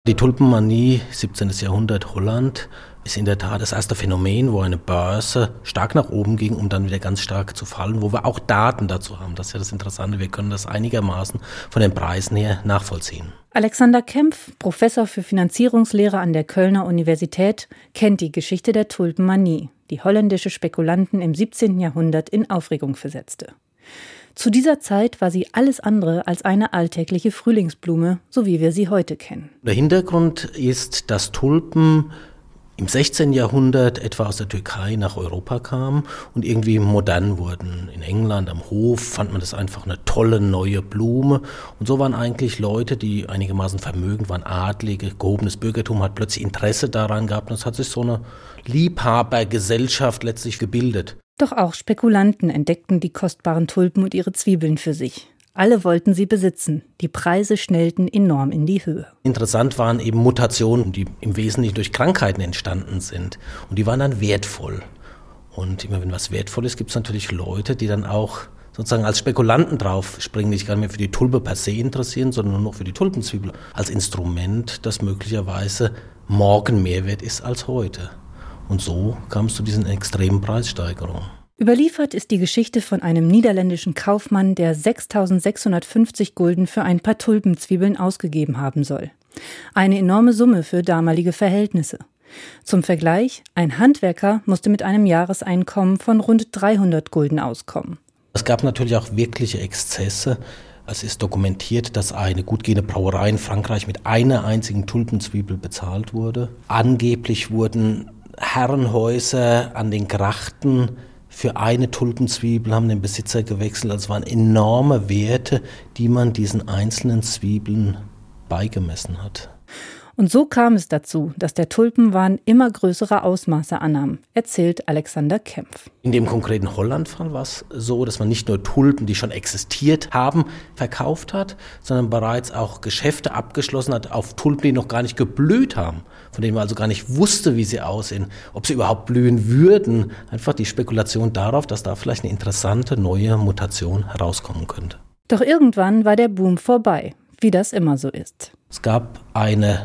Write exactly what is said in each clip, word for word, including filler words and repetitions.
Die Tulpenmanie, siebzehnten. Jahrhundert Holland, ist in der Tat das erste Phänomen, wo eine Börse stark nach oben ging, um dann wieder ganz stark zu fallen, wo wir auch Daten dazu haben. Das ist ja das Interessante, wir können das einigermaßen von den Preisen her nachvollziehen. Alexander Kempf, Professor für Finanzierungslehre an der Kölner Universität, kennt die Geschichte der Tulpenmanie, die holländische Spekulanten im siebzehnten. Jahrhundert in Aufregung versetzte. Zu dieser Zeit war sie alles andere als eine alltägliche Frühlingsblume, so wie wir sie heute kennen. Der Hintergrund ist, dass Tulpen im sechzehnten. Jahrhundert etwa aus der Türkei nach Europa kamen und irgendwie modern wurden. In England am Hof fand man das einfach eine tolle neue Blume. Und so waren eigentlich Leute, die einigermaßen vermögend waren, Adlige, gehobenes Bürgertum hat plötzlich Interesse daran gehabt. Und es hat sich so eine Liebhabergesellschaft letztlich gebildet. Doch auch Spekulanten entdeckten die kostbaren Tulpen und ihre Zwiebeln für sich. Alle wollten sie besitzen. Die Preise schnellten enorm in die Höhe. Interessant waren eben Mutationen, die im Wesentlichen durch Krankheiten entstanden sind. Und die waren dann wertvoll. Und immer wenn was wertvoll ist, gibt es natürlich Leute, die dann auch sozusagen als Spekulanten drauf springen, die sich gar nicht mehr für die Tulpe per se interessieren, sondern nur noch für die Tulpenzwiebel. Als Instrument, das möglicherweise morgen mehr wert ist als heute. Und so kam es zu diesen extremen Preissteigerungen. Überliefert ist die Geschichte von einem niederländischen Kaufmann, der sechstausendsechshundertfünfzig Gulden für ein paar Tulpenzwiebeln ausgegeben haben soll. Eine enorme Summe für damalige Verhältnisse. Zum Vergleich, ein Handwerker musste mit einem Jahreseinkommen von rund dreihundert Gulden auskommen. Es gab natürlich auch wirkliche Exzesse. Es ist dokumentiert, dass eine gut gehende Brauerei in Frankreich mit einer einzigen Tulpenzwiebel bezahlt wurde. Angeblich wurden Herrenhäuser an den Grachten für eine Tulpenzwiebel haben den Besitzer gewechselt. Also es waren enorme Werte, die man diesen einzelnen Zwiebeln beigemessen hat. Und so kam es dazu, dass der Tulpenwahn immer größere Ausmaße annahm, erzählt Alexander Kempf. In dem konkreten Holland-Fall war es so, dass man nicht nur Tulpen, die schon existiert haben, verkauft hat, sondern bereits auch Geschäfte abgeschlossen hat auf Tulpen, die noch gar nicht geblüht haben, von denen man also gar nicht wusste, wie sie aussehen, ob sie überhaupt blühen würden. Einfach die Spekulation darauf, dass da vielleicht eine interessante neue Mutation herauskommen könnte. Doch irgendwann war der Boom vorbei, wie das immer so ist. Es gab eine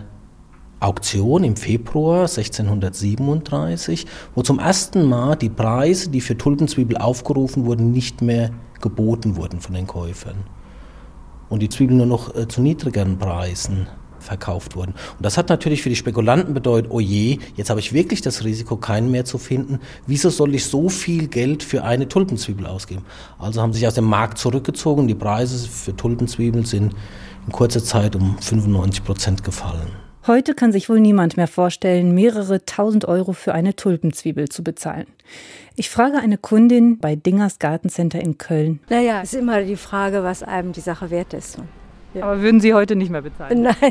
Auktion im Februar sechzehnhundertsiebenunddreißig, wo zum ersten Mal die Preise, die für Tulpenzwiebel aufgerufen wurden, nicht mehr geboten wurden von den Käufern. Und die Zwiebeln nur noch äh, zu niedrigeren Preisen verkauft wurden. Und das hat natürlich für die Spekulanten bedeutet, oh je, jetzt habe ich wirklich das Risiko, keinen mehr zu finden. Wieso soll ich so viel Geld für eine Tulpenzwiebel ausgeben? Also haben sie sich aus dem Markt zurückgezogen. Die Preise für Tulpenzwiebeln sind in kurzer Zeit um fünfundneunzig Prozent gefallen. Heute kann sich wohl niemand mehr vorstellen, mehrere tausend Euro für eine Tulpenzwiebel zu bezahlen. Ich frage eine Kundin bei Dingers Gartencenter in Köln. Naja, es ist immer die Frage, was einem die Sache wert ist. Ja. Aber würden Sie heute nicht mehr bezahlen? Nein,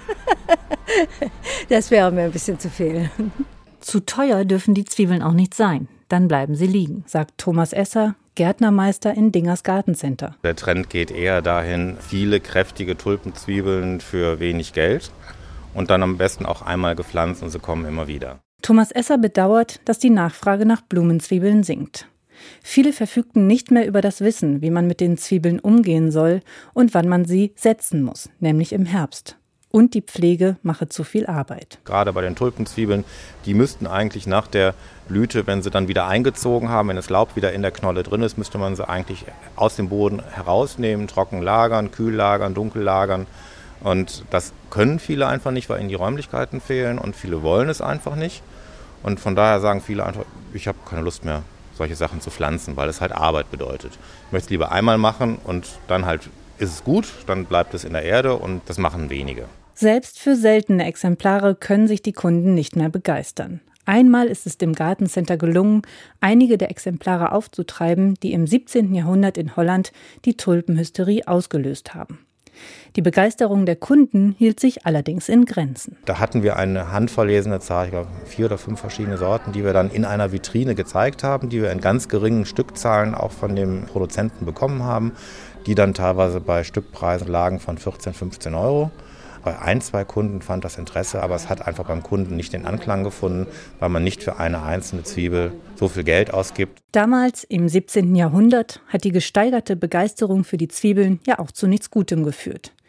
das wäre mir ein bisschen zu viel. Zu teuer dürfen die Zwiebeln auch nicht sein. Dann bleiben sie liegen, sagt Thomas Esser, Gärtnermeister in Dingers Gartencenter. Der Trend geht eher dahin, viele kräftige Tulpenzwiebeln für wenig Geld. Und dann am besten auch einmal gepflanzt und sie kommen immer wieder. Thomas Esser bedauert, dass die Nachfrage nach Blumenzwiebeln sinkt. Viele verfügten nicht mehr über das Wissen, wie man mit den Zwiebeln umgehen soll und wann man sie setzen muss, nämlich im Herbst. Und die Pflege mache zu viel Arbeit. Gerade bei den Tulpenzwiebeln, die müssten eigentlich nach der Blüte, wenn sie dann wieder eingezogen haben, wenn das Laub wieder in der Knolle drin ist, müsste man sie eigentlich aus dem Boden herausnehmen, trocken lagern, kühl lagern, dunkel lagern. Und das können viele einfach nicht, weil ihnen die Räumlichkeiten fehlen und viele wollen es einfach nicht. Und von daher sagen viele einfach, ich habe keine Lust mehr, solche Sachen zu pflanzen, weil es halt Arbeit bedeutet. Ich möchte es lieber einmal machen und dann halt ist es gut, dann bleibt es in der Erde und das machen wenige. Selbst für seltene Exemplare können sich die Kunden nicht mehr begeistern. Einmal ist es dem Gartencenter gelungen, einige der Exemplare aufzutreiben, die im siebzehnten. Jahrhundert in Holland die Tulpenhysterie ausgelöst haben. Die Begeisterung der Kunden hielt sich allerdings in Grenzen. Da hatten wir eine handverlesene Zahl, ich glaube vier oder fünf verschiedene Sorten, die wir dann in einer Vitrine gezeigt haben, die wir in ganz geringen Stückzahlen auch von dem Produzenten bekommen haben, die dann teilweise bei Stückpreisen lagen von vierzehn, fünfzehn Euro. Bei ein, zwei Kunden fand das Interesse, aber es hat einfach beim Kunden nicht den Anklang gefunden, weil man nicht für eine einzelne Zwiebel so viel Geld ausgibt. Damals, im siebzehnten. Jahrhundert, hat die gesteigerte Begeisterung für die Zwiebeln ja auch zu nichts Gutem geführt.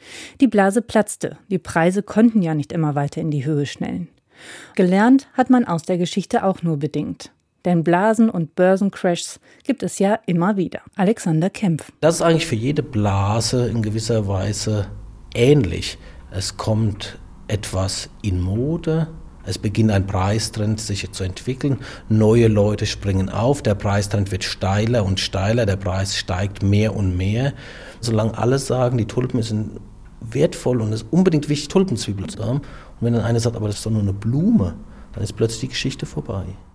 Die Blase platzte, die Preise konnten ja nicht immer weiter in die Höhe schnellen. Gelernt hat man aus der Geschichte auch nur bedingt. Denn Blasen- und Börsencrashs gibt es ja immer wieder. Alexander Kempf. Das ist eigentlich für jede Blase in gewisser Weise ähnlich. Es kommt etwas in Mode, es beginnt ein Preistrend sich zu entwickeln, neue Leute springen auf, der Preistrend wird steiler und steiler, der Preis steigt mehr und mehr. Solange alle sagen, die Tulpen sind wertvoll und es ist unbedingt wichtig, Tulpenzwiebeln zu haben, und wenn dann einer sagt, aber das ist doch nur eine Blume, dann ist plötzlich die Geschichte vorbei.